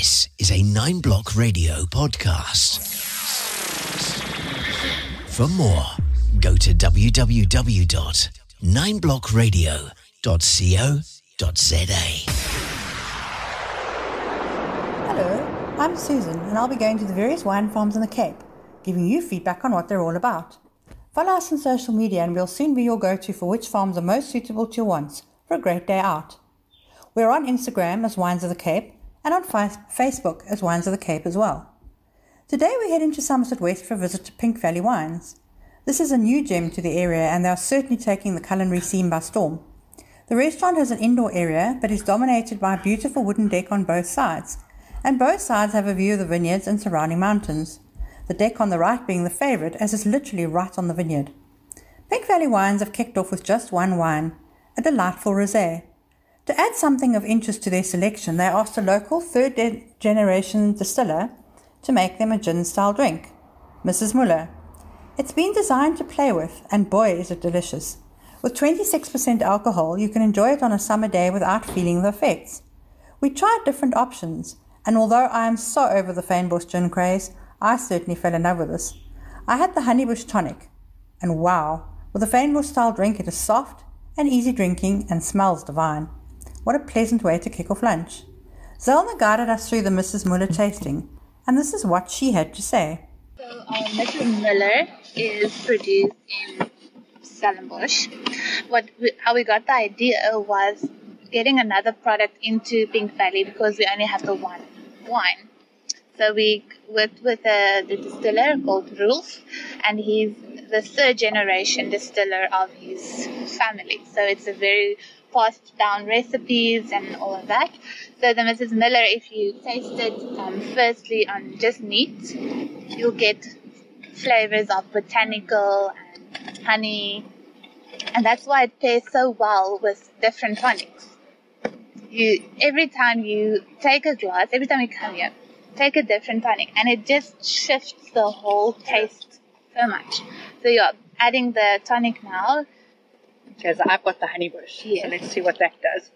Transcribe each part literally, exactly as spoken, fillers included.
This is a Nine Block Radio podcast. For more, go to w w w dot nine block radio dot co dot z a. Hello, I'm Susan, and I'll be going to the various wine farms in the Cape, giving you feedback on what they're all about. Follow us on social media and we'll soon be your go-to for which farms are most suitable to your wants for a great day out. We're on Instagram as Wines of the Cape and on fa- Facebook as Wines of the Cape as well. Today we're heading to Somerset West for a visit to Pink Valley Wines. This is a new gem to the area and they are certainly taking the culinary scene by storm. The restaurant has an indoor area but is dominated by a beautiful wooden deck on both sides, and both sides have a view of the vineyards and surrounding mountains. The deck on the right being the favourite as it's literally right on the vineyard. Pink Valley Wines have kicked off with just one wine, a delightful rosé. To add something of interest to their selection, they asked a local third-generation distiller to make them a gin-style drink, Missus Muller. It's been designed to play with, and boy is it delicious. With twenty-six percent alcohol, you can enjoy it on a summer day without feeling the effects. We tried different options, and although I am so over the Fynbos gin craze, I certainly fell in love with this. I had the Honeybush tonic, and wow, with a Fynbos style drink it is soft and easy drinking and smells divine. What a pleasant way to kick off lunch. Zelna guided us through the Missus Muller tasting, and this is what she had to say. So our Missus Muller is produced in Stellenbosch. What we, how we got the idea was getting another product into Pink Valley because we only have the one wine. So we worked with a, the distiller called Rolf, and he's the third generation distiller of his family. So it's a very passed down recipes and all of that. So the Missus Muller, if you taste it um, firstly on just neat, you'll get flavors of botanical and honey, and that's why it pairs so well with different tonics. You every time you take a glass, every time you come here, take a different tonic, and it just shifts the whole taste so much. So you're adding the tonic now. Because I've got the Honeybush, Yes. So let's see what that does.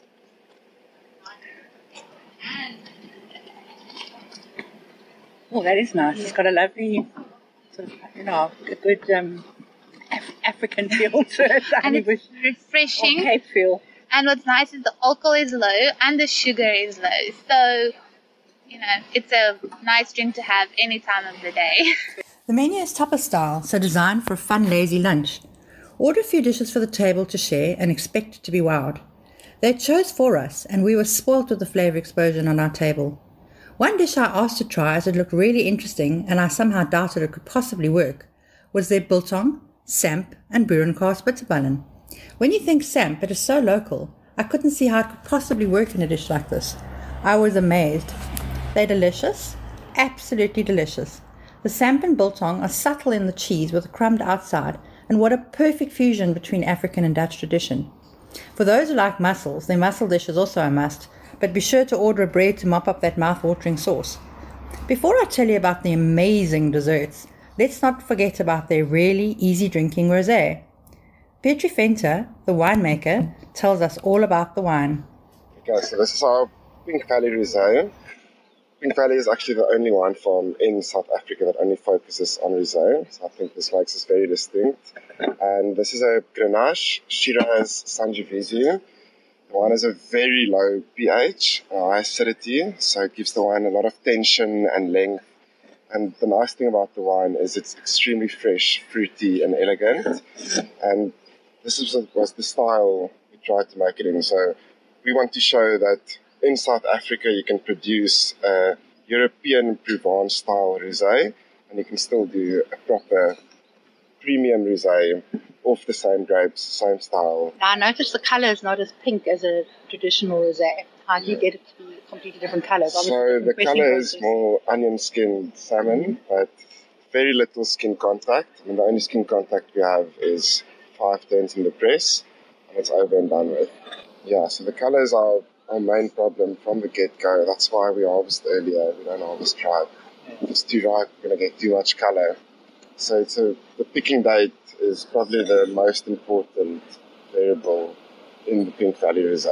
Oh, that is nice. Yeah. It's got a lovely, sort of, you know, a good um, Af- African feel to it. The And it's Honeybush refreshing. or Cape feel. And what's nice is the alcohol is low and the sugar is low. So, you know, it's a nice drink to have any time of the day. The menu is tupper style, so designed for a fun, lazy lunch. Order a few dishes for the table to share and expect to be wowed. They chose for us, and we were spoilt with the flavour explosion on our table. One dish I asked to try as it looked really interesting and I somehow doubted it could possibly work was their biltong, samp and boerenkast bitterballen. When you think samp, it is so local, I couldn't see how it could possibly work in a dish like this. I was amazed. They're delicious, absolutely delicious. The samp and biltong are subtle in the cheese with a crumbed outside, and what a perfect fusion between African and Dutch tradition. For those who like mussels, their mussel dish is also a must, but be sure to order a bread to mop up that mouth-watering sauce. Before I tell you about the amazing desserts, let's not forget about their really easy-drinking rosé. Petri Venter, the winemaker, tells us all about the wine. Okay, so this is our Pink Valley Rosé. Pink Valley is actually the only wine farm in South Africa that only focuses on rosé, so I think this makes us very distinct. And this is a Grenache Shiraz Sangiovese. The wine has a very low pH, high acidity, so it gives the wine a lot of tension and length. And the nice thing about the wine is it's extremely fresh, fruity, and elegant. And this is, was the style we tried to make it in. So we want to show that in South Africa you can produce a European Provence style rosé, and you can still do a proper premium rosé off the same grapes, same style. Now, I noticed the colour is not as pink as a traditional rosé. How do you get it to be completely different colours? So the colour is more onion-skinned salmon, but very little skin contact. I mean, the only skin contact we have is five turns in the press, and it's over and done with. Yeah, so the colour is our, our main problem from the get-go. That's why we harvest earlier. We don't harvest ripe. If it's too ripe, we're going to get too much colour. So it's a, the picking date is probably the most important variable in the Pink Valley Rosé.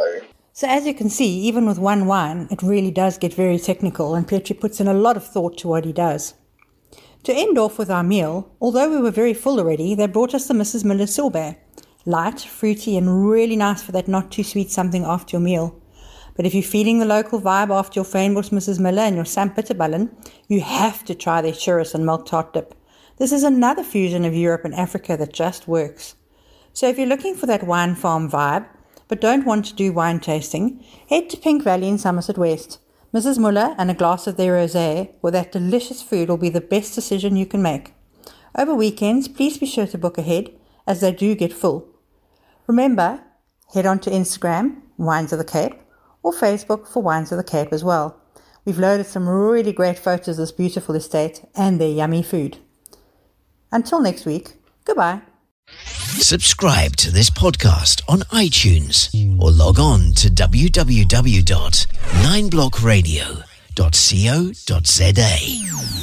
So as you can see, even with one wine, it really does get very technical, and Petri puts in a lot of thought to what he does. To end off with our meal, although we were very full already, they brought us the Missus Miller sorbet. Light, fruity, and really nice for that not too sweet something after your meal. But if you're feeling the local vibe after your Fynbos Missus Miller and your Saint Bitterballen, you have to try their churros and milk tart dip. This is another fusion of Europe and Africa that just works. So if you're looking for that wine farm vibe, but don't want to do wine tasting, head to Pink Valley in Somerset West. Missus Muller and a glass of their rosé with that delicious food will be the best decision you can make. Over weekends, please be sure to book ahead, as they do get full. Remember, head on to Instagram, Wines of the Cape, or Facebook for Wines of the Cape as well. We've loaded some really great photos of this beautiful estate and their yummy food. Until next week, goodbye. Subscribe to this podcast on iTunes or log on to w w w dot nine block radio dot co dot za.